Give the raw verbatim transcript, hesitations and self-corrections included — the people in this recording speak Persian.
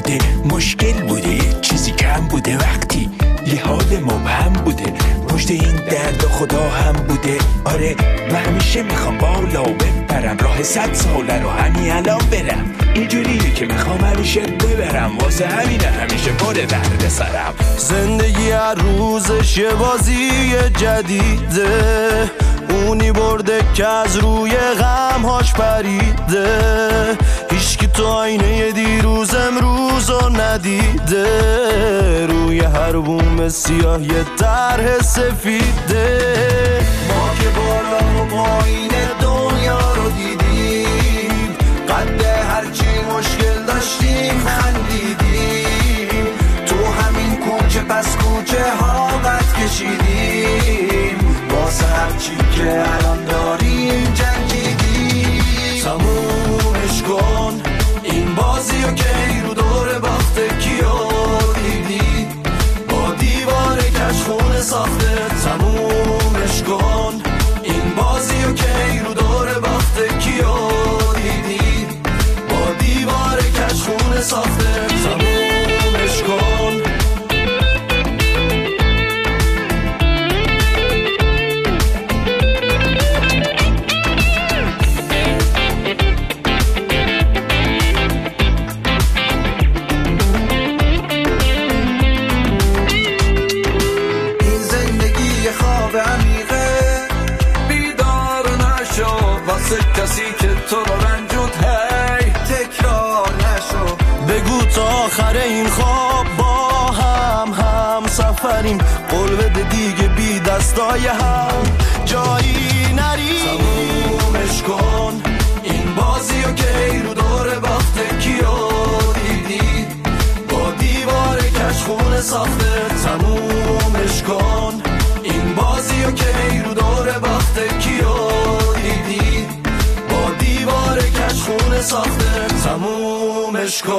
بوده، مشکل بوده، یه چیزی کم بوده، وقتی یه حال مبهم بوده، پشت این درد خدا هم بوده. آره من همیشه میخوام بالا بپرم، راه صد ساله رو همین الان برم، اینجوریه که میخوام همیشه ببرم، واسه همینه همیشه پر درد سرم. زندگی هر روزش یه بازی جدیده، اونی برده که از روی غمهاش پریده، هیچکی تو آینه دیروز امروز رو ندیده، روی هر بوم سیاه یه طرح سفیده. ما که بالا و پایین دنیا رو دیدیم، قد هرچی مشکل داشتیم خندیدیم، تو همین کوچه پس کوچه ها قد کشیدیم، واسه هرچی که الان داریم جنگیدیم. تمومش کن این بازی رو که رو دور باخته کیو دیدی، با دیوار کشخونه ساخته. تمومش کن این بازی رو که رو دور باخته کیو دیدی، با دیوار کشخونه ساخته. تمومش کن. کسی که تو رو رنجود هی تکرار نشو، بگو تا آخر این خواب با هم هم سفریم، قول بده دیگه بی دستای هم جایی نریم. تمومش کن این بازی رو که رو دور باخته کیو دیدی، با دیوار کشخونه ساخته. تمومش کن این بازی رو که رو دور باخته کیو دیدی، با دیوار کشخونه ساخته. تمومش کن.